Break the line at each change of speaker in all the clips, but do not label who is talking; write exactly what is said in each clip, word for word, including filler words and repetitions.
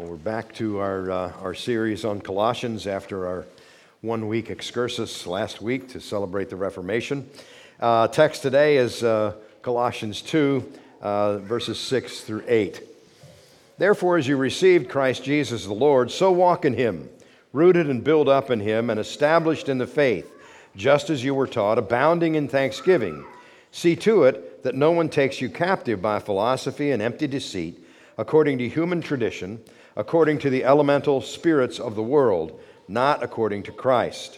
Well, we're back to our uh, our series on Colossians after our one-week excursus last week to celebrate the Reformation. Uh, text today is uh, Colossians two, uh, verses six through eight. Therefore, as you received Christ Jesus the Lord, so walk in him, rooted and built up in him, and established in the faith, just as you were taught, abounding in thanksgiving. See to it that no one takes you captive by philosophy and empty deceit, according to human tradition, according to the elemental spirits of the world, not according to Christ.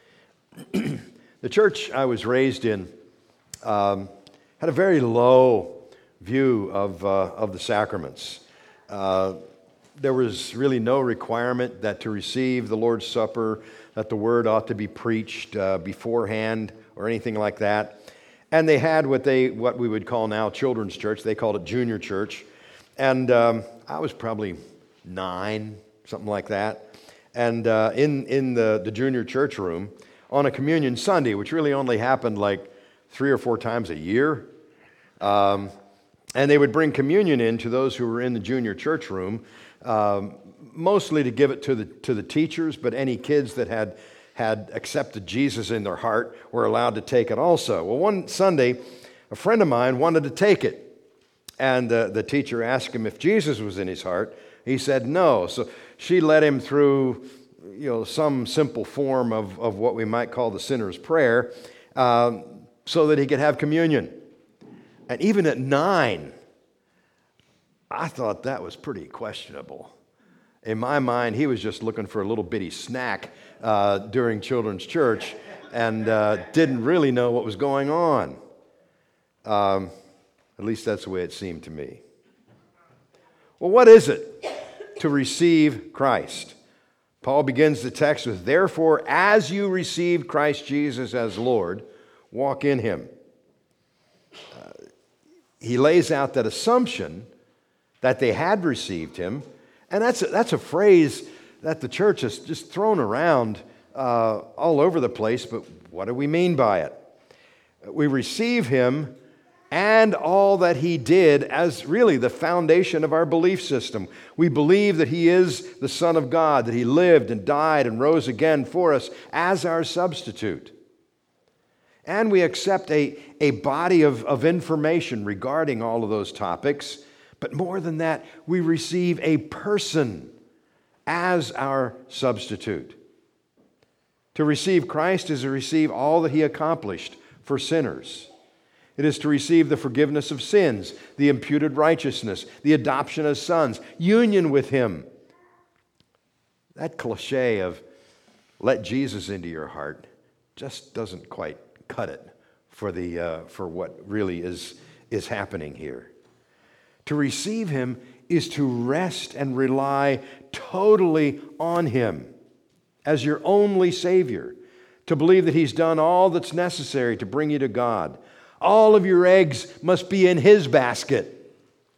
The church I was raised in um, had a very low view of, uh, of the sacraments. Uh, there was really no requirement that to receive the Lord's Supper, that the word ought to be preached uh, beforehand or anything like that. And they had what they what we would call now children's church. They called it junior church. And um, I was probably nine, something like that. And uh, in, in the, the junior church room, on a communion Sunday, which really only happened like three or four times a year, um, and they would bring communion in to those who were in the junior church room, um, mostly to give it to the to the teachers, but any kids that had had accepted Jesus in their heart were allowed to take it also. Well, one Sunday, a friend of mine wanted to take it. And uh, the teacher asked him if Jesus was in his heart. He said no. So she led him through, you know, some simple form of, of what we might call the sinner's prayer, um, so that he could have communion. And even at nine, I thought that was pretty questionable. In my mind, he was just looking for a little bitty snack uh, during children's church and uh, didn't really know what was going on. Um, At least that's the way it seemed to me. Well, what is it to receive Christ? Paul begins the text with, therefore, as you received Christ Jesus as Lord, walk in him. Uh, he lays out that assumption that they had received him, and that's a, that's a phrase that the church has just thrown around uh, all over the place, but what do we mean by it? We receive him and all that he did as really the foundation of our belief system. We believe that he is the Son of God, that he lived and died and rose again for us as our substitute. And we accept a, a body of, of information regarding all of those topics. But more than that, we receive a person as our substitute. To receive Christ is to receive all that he accomplished for sinners. It is to receive the forgiveness of sins, the imputed righteousness, the adoption as sons, union with him. That cliche of let Jesus into your heart just doesn't quite cut it for the uh, for what really is, is happening here. To receive him is to rest and rely totally on him as your only Savior, to believe that he's done all that's necessary to bring you to God. All of your eggs must be in his basket.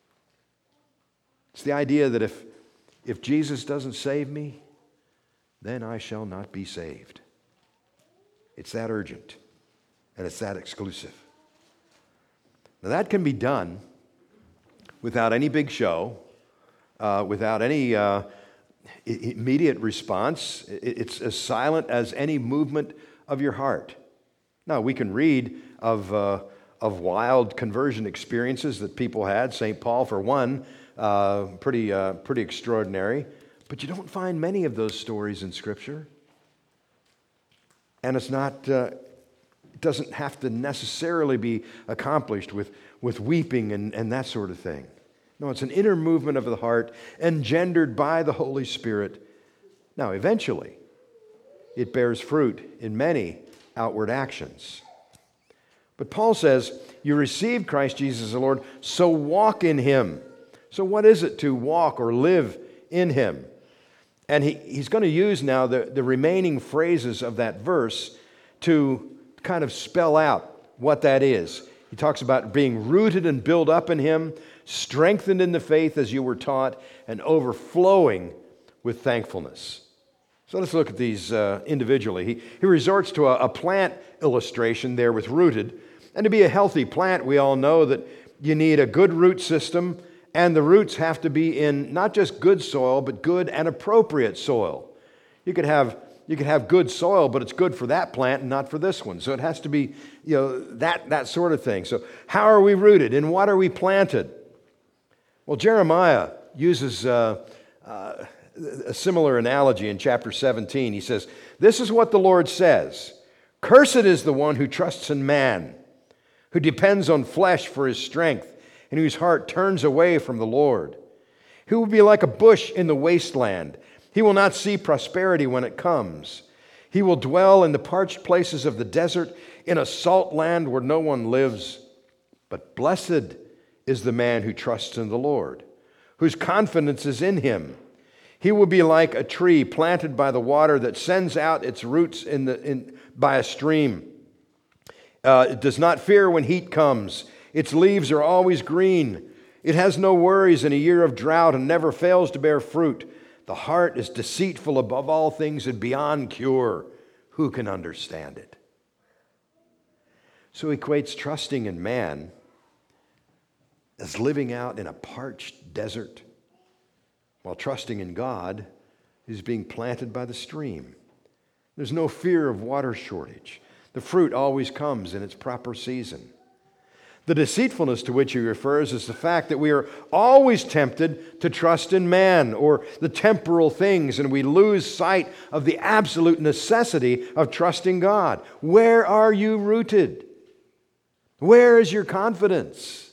It's the idea that if, if Jesus doesn't save me, then I shall not be saved. It's that urgent, and it's that exclusive. Now that can be done without any big show, uh, without any uh, immediate response. It's as silent as any movement of your heart. Now, we can read of uh, of wild conversion experiences that people had. Saint Paul, for one, uh, pretty uh, pretty extraordinary. But you don't find many of those stories in Scripture. And it's not. Uh, it doesn't have to necessarily be accomplished with with weeping and, and that sort of thing. No, it's an inner movement of the heart engendered by the Holy Spirit. Now, eventually, it bears fruit in many outward actions. But Paul says, you received Christ Jesus the Lord, so walk in him. So what is it to walk or live in him? And he, he's going to use now the, the remaining phrases of that verse to kind of spell out what that is. He talks about being rooted and built up in him, strengthened in the faith as you were taught, and overflowing with thankfulness. So let's look at these uh, individually. He, he resorts to a, a plant illustration there with rooted. And to be a healthy plant, we all know that you need a good root system And the roots have to be in not just good soil, but good and appropriate soil. You could have you could have good soil, but it's good for that plant and not for this one. So it has to be, you know, that that sort of thing. So how are we rooted? In what are we planted? Well, Jeremiah uses uh, uh, a similar analogy in chapter seventeen. He says, "This is what the Lord says: Cursed is the one who trusts in man, who depends on flesh for his strength, and whose heart turns away from the Lord. He will be like a bush in the wasteland. He will not see prosperity when it comes. He will dwell in the parched places of the desert, in a salt land where no one lives. But blessed is the man who trusts in the Lord, whose confidence is in him. He will be like a tree planted by the water that sends out its roots in the, in, by a stream. Uh, it does not fear when heat comes. Its leaves are always green. It has no worries in a year of drought and never fails to bear fruit. The heart is deceitful above all things and beyond cure. Who can understand it?" So he equates trusting in man as living out in a parched desert, while trusting in God is being planted by the stream. There's no fear of water shortage. The fruit always comes in its proper season. The deceitfulness to which he refers is the fact that we are always tempted to trust in man or the temporal things, and we lose sight of the absolute necessity of trusting God. Where are you rooted? Where is your confidence?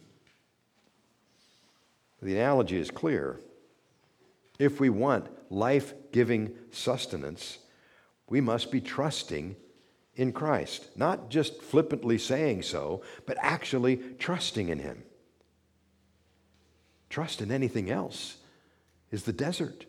The analogy is clear. If we want life-giving sustenance, we must be trusting in Christ. Not just flippantly saying so, but actually trusting in Him. Trust in anything else is the desert.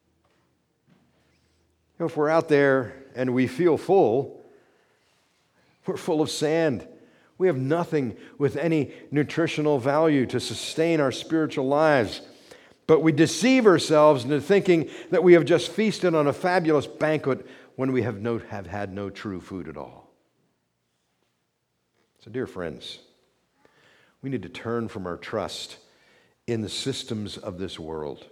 You know, if we're out there and we feel full, we're full of sand. We have nothing with any nutritional value to sustain our spiritual lives. But we deceive ourselves into thinking that we have just feasted on a fabulous banquet when we have, no, have had no true food at all. So, dear friends, we need to turn from our trust in the systems of this world.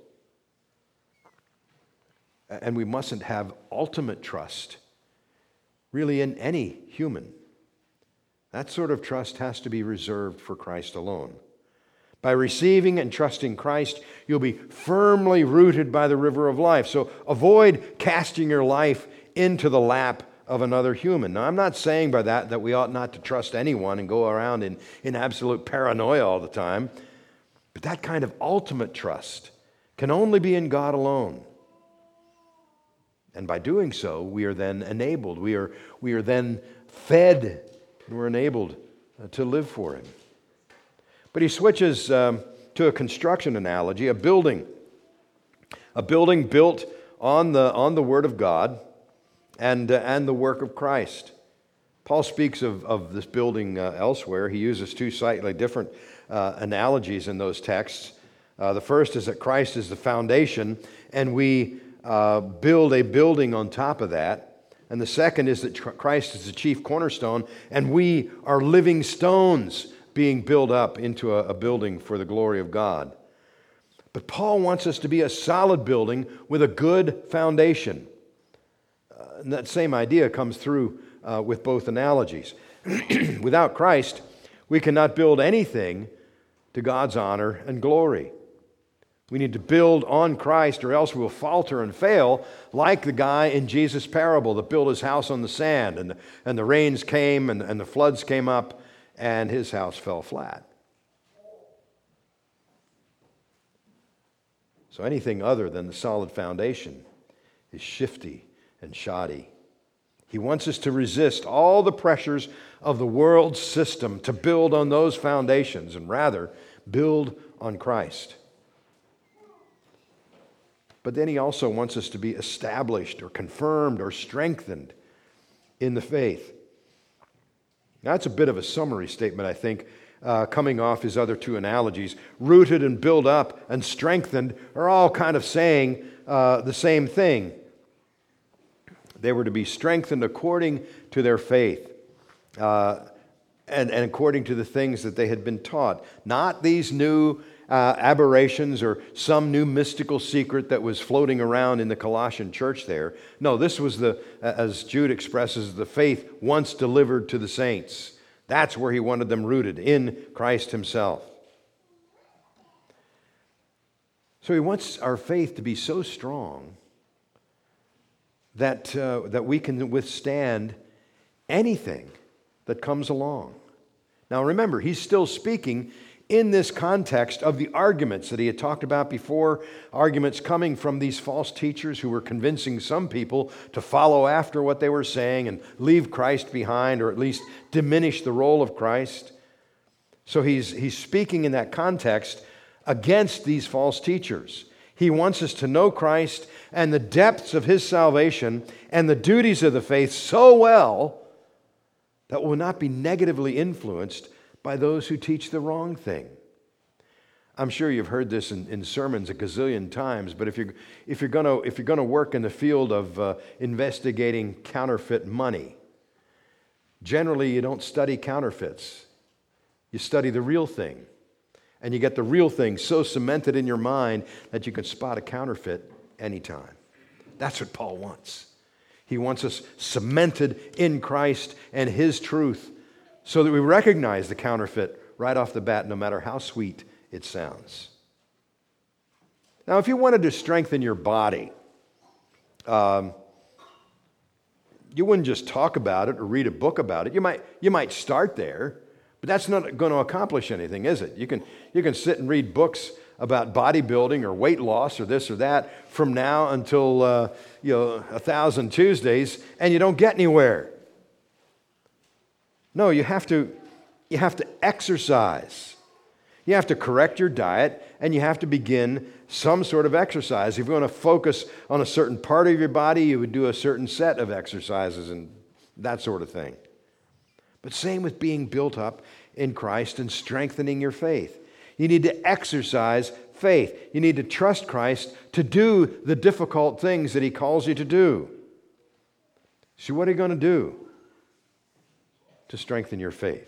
And we mustn't have ultimate trust, really, in any human. That sort of trust has to be reserved for Christ alone. By receiving and trusting Christ, you'll be firmly rooted by the river of life. So avoid casting your life into the lap of another human. Now, I'm not saying by that that we ought not to trust anyone and go around in, in absolute paranoia all the time. But that kind of ultimate trust can only be in God alone. And by doing so, we are then enabled. We are, we are then fed and we're enabled to live for Him. But he switches um, to a construction analogy, a building. A building built on the, on the Word of God and, uh, and the work of Christ. Paul speaks of, of this building uh, elsewhere. He uses two slightly different uh, analogies in those texts. Uh, the first is that Christ is the foundation, and we uh, build a building on top of that. And the second is that Christ is the chief cornerstone, and we are living stones being built up into a, a building for the glory of God. But Paul wants us to be a solid building with a good foundation. Uh, and that same idea comes through uh, with both analogies. Without Christ, we cannot build anything to God's honor and glory. We need to build on Christ, or else we'll falter and fail, like the guy in Jesus' parable that built his house on the sand, and the, and the rains came and, and the floods came up, and his house fell flat. So anything other than the solid foundation is shifty and shoddy. He wants us to resist all the pressures of the world's system to build on those foundations, and rather build on Christ. But then he also wants us to be established or confirmed or strengthened in the faith. Now, that's a bit of a summary statement, I think, uh, coming off his other two analogies. Rooted and built up and strengthened are all kind of saying uh, the same thing. They were to be strengthened according to their faith uh, and, and according to the things that they had been taught. Not these new uh, aberrations or some new mystical secret that was floating around in the Colossian church there. No, this was the, as Jude expresses, the faith once delivered to the saints. That's where he wanted them rooted, in Christ himself. So he wants our faith to be so strong that, uh, that we can withstand anything that comes along. Now remember, he's still speaking in this context of the arguments that he had talked about before, arguments coming from these false teachers who were convincing some people to follow after what they were saying and leave Christ behind, or at least diminish the role of Christ. So he's, he's speaking in that context against these false teachers. He wants us to know Christ and the depths of his salvation and the duties of the faith so well that will not be negatively influenced by those who teach the wrong thing. I'm sure you've heard this in, in sermons a gazillion times, but if you're, if you're going to if you're going to work in the field of uh, investigating counterfeit money, generally you don't study counterfeits. You study the real thing. And you get the real thing so cemented in your mind that you can spot a counterfeit anytime. That's what Paul wants. He wants us cemented in Christ and his truth so that we recognize the counterfeit right off the bat, no matter how sweet it sounds. Now, if you wanted to strengthen your body, um, you wouldn't just talk about it or read a book about it. You might, you might start there. But that's not going to accomplish anything, is it? You can, you can sit and read books about bodybuilding or weight loss or this or that from now until uh, you know, a thousand Tuesdays, and you don't get anywhere. No, you have to, you have to exercise. You have to correct your diet, and you have to begin some sort of exercise. If you want to focus on a certain part of your body, you would do a certain set of exercises and that sort of thing. But same with being built up in Christ and strengthening your faith. You need to exercise faith. You need to trust Christ to do the difficult things that he calls you to do. So what are you going to do to strengthen your faith?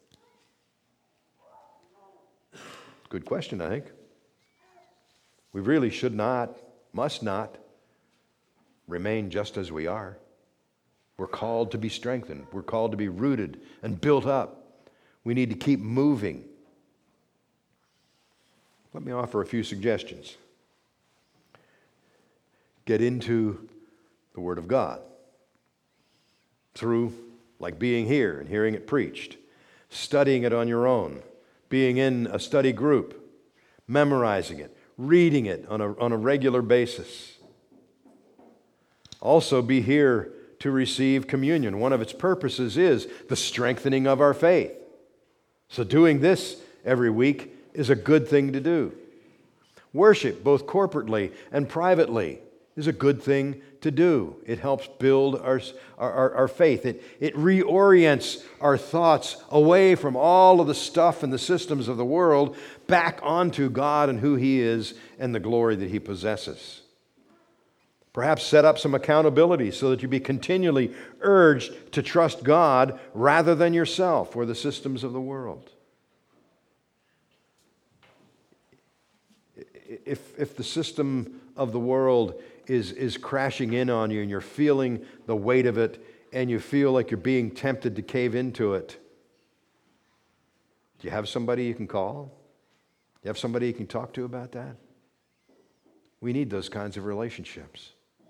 Good question, I think. We really should not, must not, remain just as we are. We're called to be strengthened. We're called to be rooted and built up. We need to keep moving. Let me offer a few suggestions. Get into the Word of God through, like being here and hearing it preached, studying it on your own, being in a study group, memorizing it, reading it on a, on a regular basis. Also, be here to receive communion. One of its purposes is the strengthening of our faith. So doing this every week is a good thing to do. Worship, both corporately and privately, is a good thing to do. It helps build our, our, our faith. It, it reorients our thoughts away from all of the stuff and the systems of the world back onto God and who he is and the glory that he possesses. Perhaps set up some accountability so that you be continually urged to trust God rather than yourself or the systems of the world. If, if the system of the world is, is crashing in on you and you're feeling the weight of it and you feel like you're being tempted to cave into it, do you have somebody you can call? Do you have somebody you can talk to about that? We need those kinds of relationships,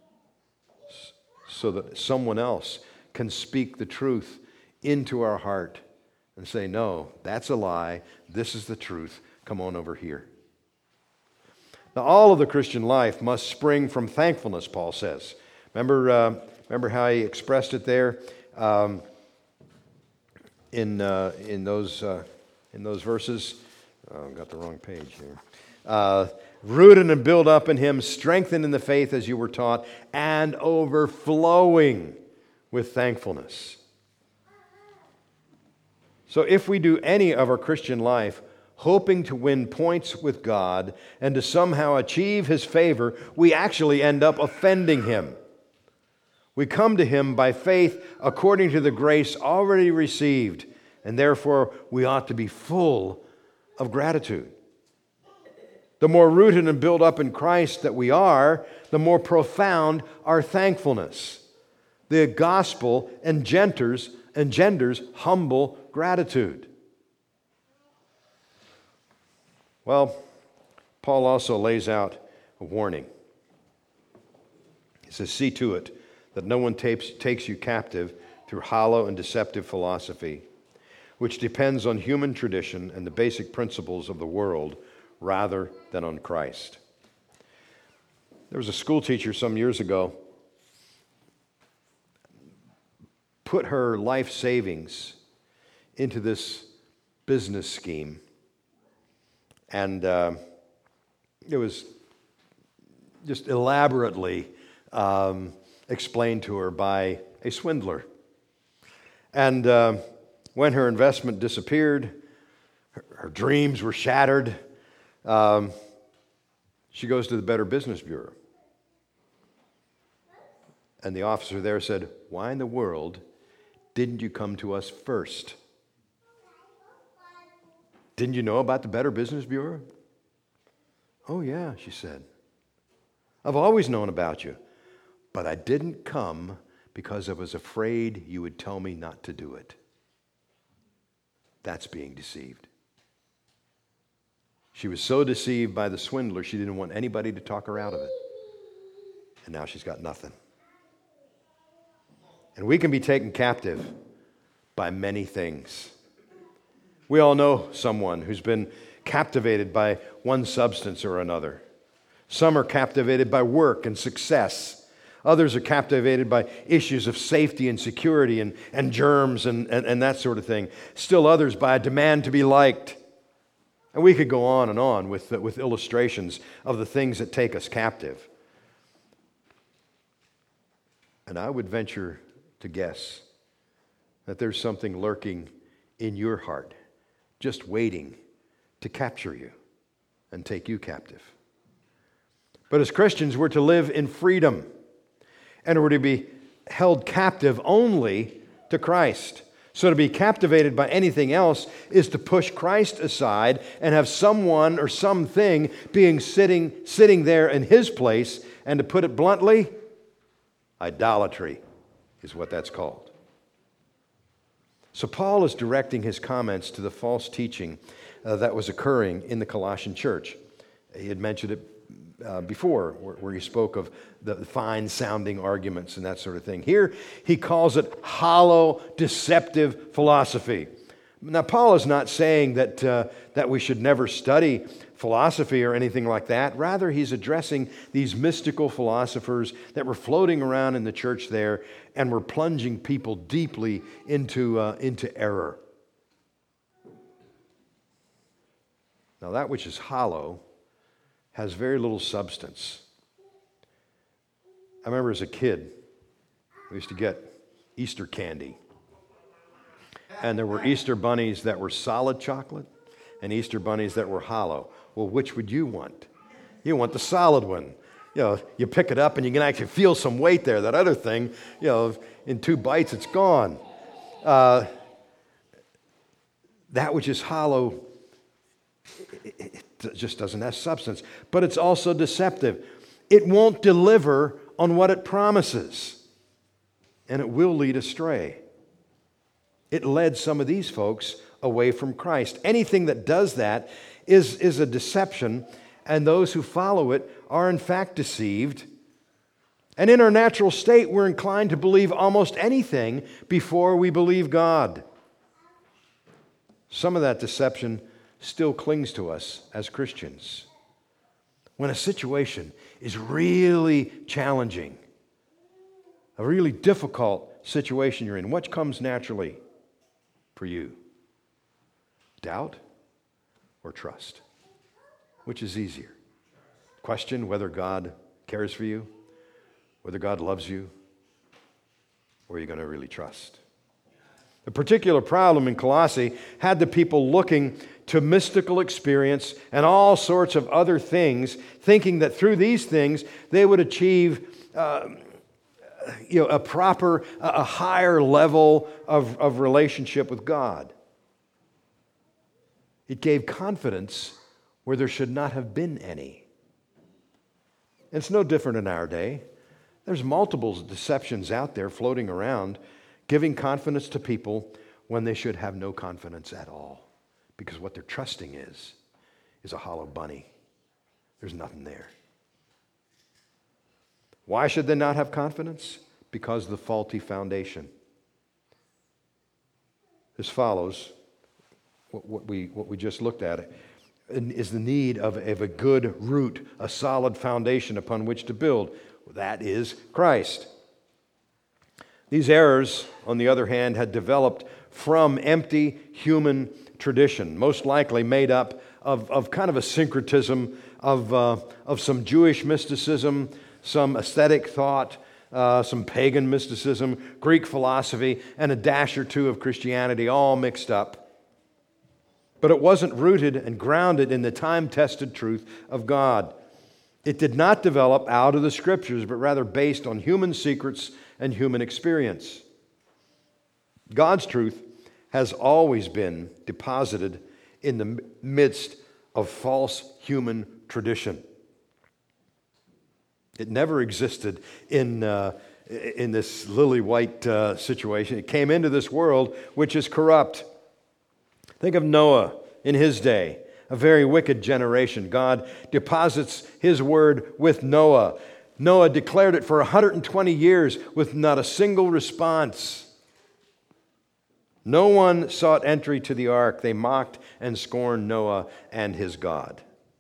so that someone else can speak the truth into our heart and say, no, that's a lie. This is the truth. Come on over here. Now, all of the Christian life must spring from thankfulness, Paul says. Remember, uh, remember how he expressed it there um, in uh, in those uh, in those verses. Oh, I've got the wrong page here. Uh, Rooted and built up in him, strengthened in the faith as you were taught, and overflowing with thankfulness. So if we do any of our Christian life hoping to win points with God and to somehow achieve his favor, we actually end up offending him. We come to him by faith according to the grace already received, and therefore we ought to be full of gratitude. The more rooted and built up in Christ that we are, the more profound our thankfulness. The gospel engenders, engenders humble gratitude. Well, Paul also lays out a warning. He says, see to it that no one takes, takes you captive through hollow and deceptive philosophy, which depends on human tradition and the basic principles of the world rather than on Christ. There was a school teacher some years ago put her life savings into this business scheme, and uh, it was just elaborately um, explained to her by a swindler. And uh, when her investment disappeared, her, her dreams were shattered, um, she goes to the Better Business Bureau. And the officer there said, why in the world didn't you come to us first? Didn't you know about the Better Business Bureau? Oh, yeah, she said. I've always known about you, but I didn't come because I was afraid you would tell me not to do it. That's being deceived. She was so deceived by the swindler, she didn't want anybody to talk her out of it. And now she's got nothing. And we can be taken captive by many things. We all know someone who's been captivated by one substance or another. Some are captivated by work and success. Others are captivated by issues of safety and security and, and germs and, and, and that sort of thing. Still others by a demand to be liked. And we could go on and on with, with illustrations of the things that take us captive. And I would venture to guess that there's something lurking in your heart, just waiting to capture you and take you captive. But as Christians, we're to live in freedom, and we're to be held captive only to Christ. So to be captivated by anything else is to push Christ aside and have someone or something being sitting, sitting there in his place, and to put it bluntly, idolatry is what that's called. So Paul is directing his comments to the false teaching uh, that was occurring in the Colossian church. He had mentioned it uh, before, where, where he spoke of the fine-sounding arguments and that sort of thing. Here, he calls it hollow, deceptive philosophy. Now, Paul is not saying that uh, that we should never study philosophy or anything like that. Rather, he's addressing these mystical philosophers that were floating around in the church there and were plunging people deeply into, uh, into error. Now, that which is hollow has very little substance. I remember as a kid, we used to get Easter candy. And there were Easter bunnies that were solid chocolate and Easter bunnies that were hollow. Well, which would you want? You want the solid one. You know, you pick it up and you can actually feel some weight there. That other thing, you know, in two bites, it's gone. Uh, that which is hollow, it, it just doesn't have substance. But it's also deceptive. It won't deliver on what it promises, and it will lead astray. It led some of these folks away from Christ. Anything that does that is, is a deception, and those who follow it are in fact deceived. And in our natural state, we're inclined to believe almost anything before we believe God. Some of that deception still clings to us as Christians. When a situation is really challenging, a really difficult situation you're in, what comes naturally for you? Doubt or trust? Which is easier? Question whether God cares for you, whether God loves you, or are you going to really trust? The particular problem in Colossae had the people looking to mystical experience and all sorts of other things, thinking that through these things they would achieve uh, you know, a proper, a higher level of, of relationship with God. It gave confidence where there should not have been any. It's no different in our day. There's multiple deceptions out there floating around, giving confidence to people when they should have no confidence at all. Because what they're trusting is, is a hollow bunny. There's nothing there. Why should they not have confidence? Because of the faulty foundation. As follows, what, what, we, what we just looked at is the need of, of a good root, a solid foundation upon which to build. That is Christ. These errors, on the other hand, had developed from empty human tradition, most likely made up of, of kind of a syncretism of, uh, of some Jewish mysticism, some aesthetic thought, uh, some pagan mysticism, Greek philosophy, and a dash or two of Christianity, all mixed up. But it wasn't rooted and grounded in the time-tested truth of God. It did not develop out of the Scriptures, but rather based on human secrets and human experience. God's truth has always been deposited in the midst of false human tradition. It never existed in, uh, in this lily-white uh, situation. It came into this world, which is corrupt. Think of Noah in his day, a very wicked generation. God deposits His word with Noah. Noah declared it for one hundred twenty years with not a single response. No one sought entry to the ark. They mocked and scorned Noah and his God.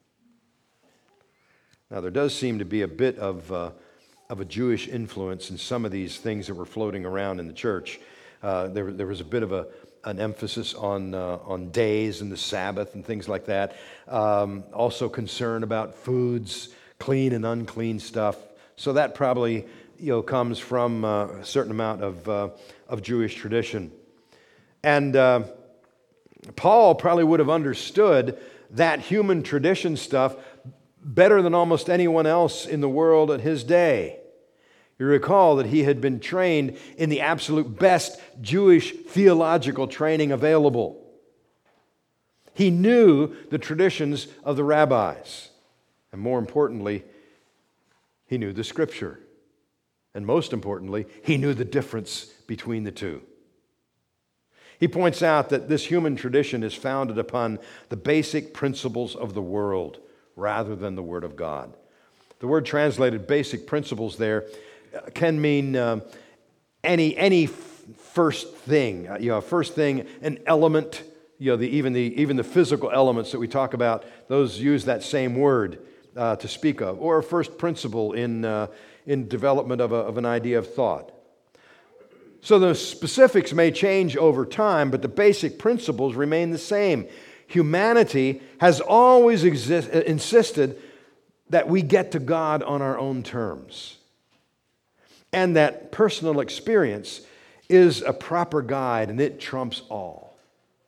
Now, there does seem to be a bit of, uh, of a Jewish influence in some of these things that were floating around in the church. Uh, there, there was a bit of a, an emphasis on, uh, on days and the Sabbath and things like that. Um, also concern about foods, clean and unclean stuff. So that probably, you know, comes from uh, a certain amount of, uh, of Jewish tradition. And uh, Paul probably would have understood that human tradition stuff better than almost anyone else in the world at his day. You recall that he had been trained in the absolute best Jewish theological training available. He knew the traditions of the rabbis. And more importantly, he knew the Scripture. And most importantly, he knew the difference between the two. He points out that this human tradition is founded upon the basic principles of the world rather than the Word of God. The word translated basic principles there can mean um, any any f- first thing. Uh, you know, first thing, an element. You know, the, even the even the physical elements that we talk about, those use that same word uh, to speak of, or a first principle in uh, in development of, a, of an idea of thought. So the specifics may change over time, but the basic principles remain the same. Humanity has always exist, insisted that we get to God on our own terms, and that personal experience is a proper guide, and it trumps all.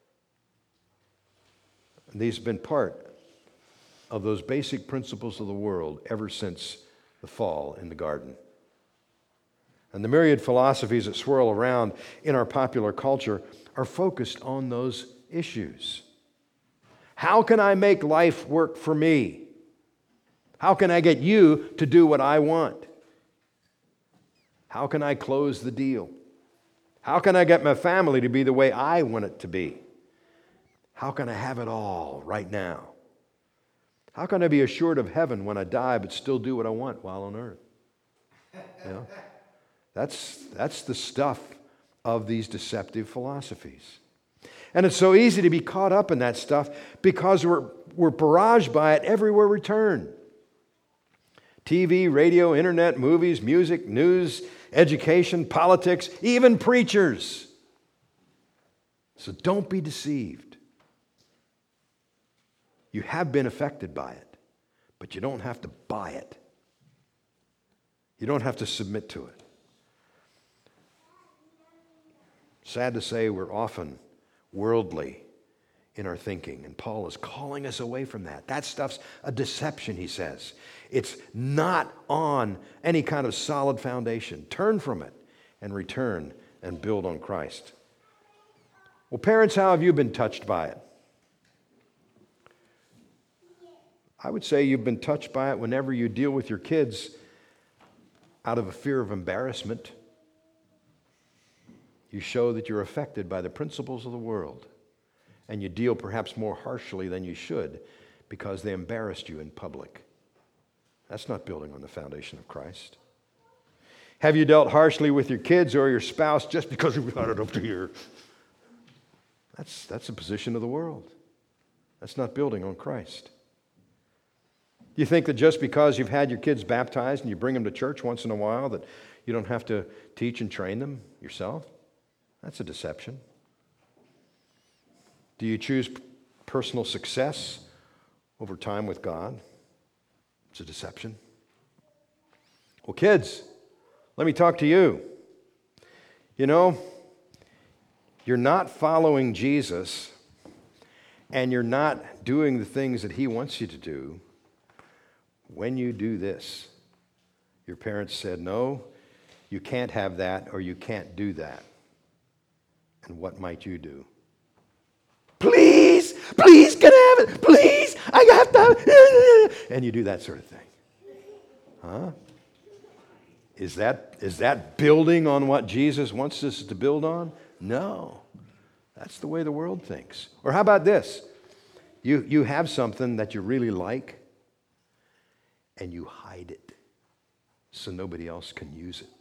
And these have been part of those basic principles of the world ever since the fall in the garden. And the myriad philosophies that swirl around in our popular culture are focused on those issues. How can I make life work for me? How can I get you to do what I want? How can I close the deal? How can I get my family to be the way I want it to be? How can I have it all right now? How can I be assured of heaven when I die but still do what I want while on earth? You know, that's, that's the stuff of these deceptive philosophies. And it's so easy to be caught up in that stuff because we're, we're barraged by it everywhere we turn. T V, radio, internet, movies, music, news, education, politics, even preachers. So don't be deceived. You have been affected by it, but you don't have to buy it. You don't have to submit to it. Sad to say, we're often worldly in our thinking, and Paul is calling us away from that. That stuff's a deception, he says. It's not on any kind of solid foundation. Turn from it and return and build on Christ. Well, parents, how have you been touched by it? I would say you've been touched by it whenever you deal with your kids out of a fear of embarrassment. You show that you're affected by the principles of the world, and you deal perhaps more harshly than you should because they embarrassed you in public. That's not building on the foundation of Christ. Have you dealt harshly with your kids or your spouse just because you've got it up to here? That's, that's a position of the world. That's not building on Christ. You think that just because you've had your kids baptized and you bring them to church once in a while that you don't have to teach and train them yourself? That's a deception. Do you choose personal success over time with God? It's a deception. Well, kids, let me talk to you. You know, you're not following Jesus and you're not doing the things that he wants you to do when you do this. Your parents said, no, you can't have that or you can't do that. And what might you do? Please, please, can I have it? Please, I have to have it. And you do that sort of thing. Huh? Is that, is that building on what Jesus wants us to build on? No. That's the way the world thinks. Or how about this? You, you have something that you really like, and you hide it so nobody else can use it.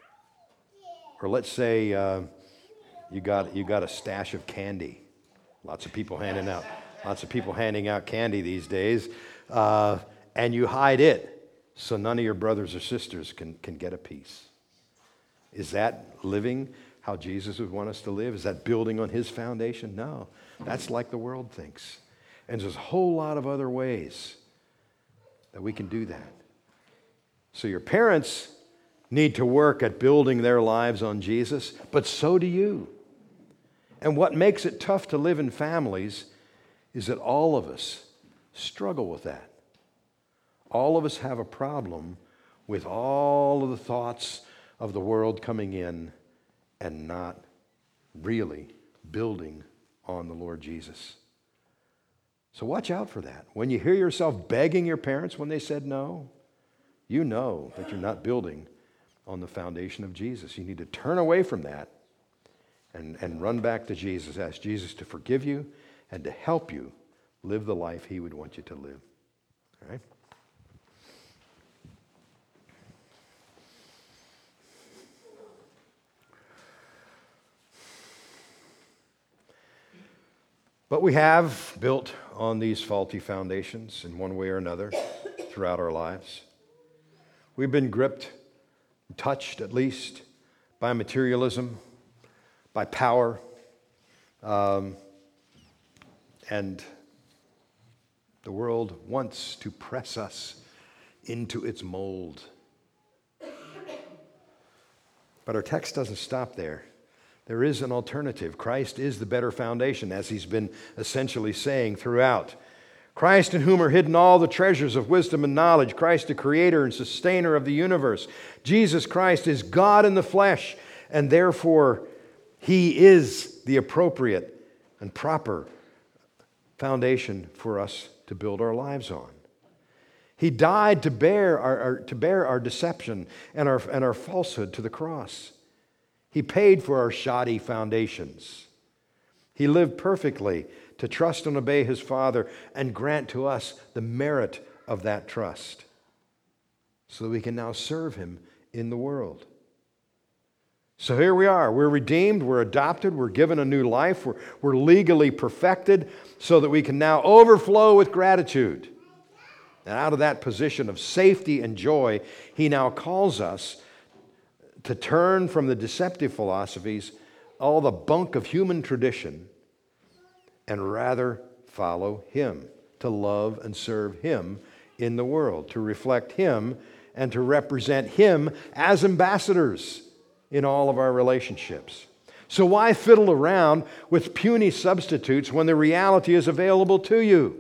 Or let's say uh, you got you got a stash of candy. Lots of people handing out lots of people handing out candy these days, uh, and you hide it so none of your brothers or sisters can, can get a piece. Is that living how Jesus would want us to live? Is that building on his foundation? No. That's like the world thinks. And there's a whole lot of other ways that we can do that. So your parents need to work at building their lives on Jesus, but so do you. And what makes it tough to live in families is that all of us struggle with that. All of us have a problem with all of the thoughts of the world coming in and not really building on the Lord Jesus. So watch out for that. When you hear yourself begging your parents when they said no, you know that you're not building on the foundation of Jesus. You need to turn away from that and, and run back to Jesus. Ask Jesus to forgive you and to help you live the life he would want you to live. All right? But we have built on these faulty foundations in one way or another throughout our lives. We've been gripped, touched at least, by materialism, by power, um, and the world wants to press us into its mold. But our text doesn't stop there. There is an alternative. Christ is the better foundation, as he's been essentially saying throughout. Christ, in whom are hidden all the treasures of wisdom and knowledge. Christ, the creator and sustainer of the universe. Jesus Christ is God in the flesh, and therefore he is the appropriate and proper foundation for us to build our lives on. He died to bear our, our, to bear our deception and our, and our falsehood to the cross. He paid for our shoddy foundations. He lived perfectly to trust and obey his Father and grant to us the merit of that trust so that we can now serve him in the world. So here we are. We're redeemed. We're adopted. We're given a new life. We're, we're legally perfected so that we can now overflow with gratitude. And out of that position of safety and joy, he now calls us to turn from the deceptive philosophies, all the bunk of human tradition, and rather follow him, to love and serve him in the world, to reflect him and to represent him as ambassadors in all of our relationships. So why fiddle around with puny substitutes when the reality is available to you?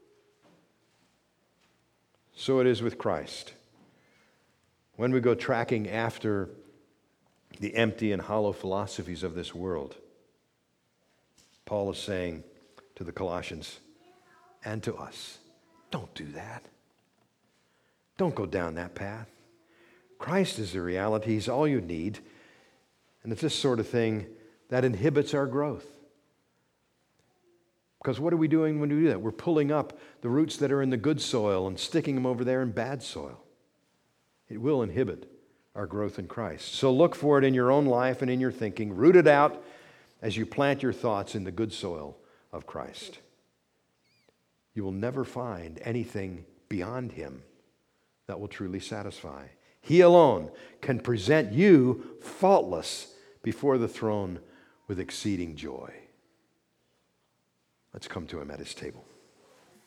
So it is with Christ. When we go tracking after the empty and hollow philosophies of this world, Paul is saying to the Colossians and to us, Don't do that. Don't go down that path. Christ is the reality. He's all you need. And it's this sort of thing that inhibits our growth. Because what are we doing when we do that? We're pulling up the roots that are in the good soil and sticking them over there in bad soil. It will inhibit our growth in Christ. So look for it in your own life and in your thinking. Root it out as you plant your thoughts in the good soil of Christ. You will never find anything beyond Him that will truly satisfy. He alone can present you faultless before the throne with exceeding joy. Let's come to Him at His table.